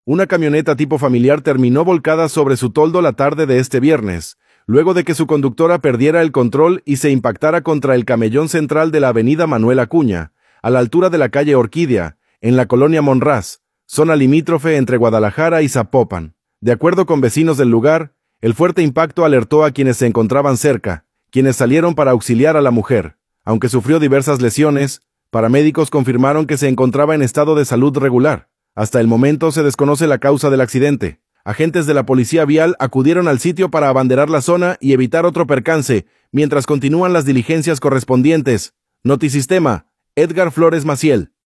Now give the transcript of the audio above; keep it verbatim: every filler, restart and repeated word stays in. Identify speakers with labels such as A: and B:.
A: Una camioneta tipo familiar terminó volcada sobre su toldo la tarde de este viernes, luego de que su conductora perdiera el control y se impactara contra el camellón central de la avenida Manuel Acuña, a la altura de la calle Orquídea, en la colonia Monraz, zona limítrofe entre Guadalajara y Zapopan. De acuerdo con vecinos del lugar, el fuerte impacto alertó a quienes se encontraban cerca, quienes salieron para auxiliar a la mujer. Aunque sufrió diversas lesiones, paramédicos confirmaron que se encontraba en estado de salud regular. Hasta el momento se desconoce la causa del accidente. Agentes de la policía vial acudieron al sitio para abanderar la zona y evitar otro percance, mientras continúan las diligencias correspondientes. Notisistema, Edgar Flores Maciel.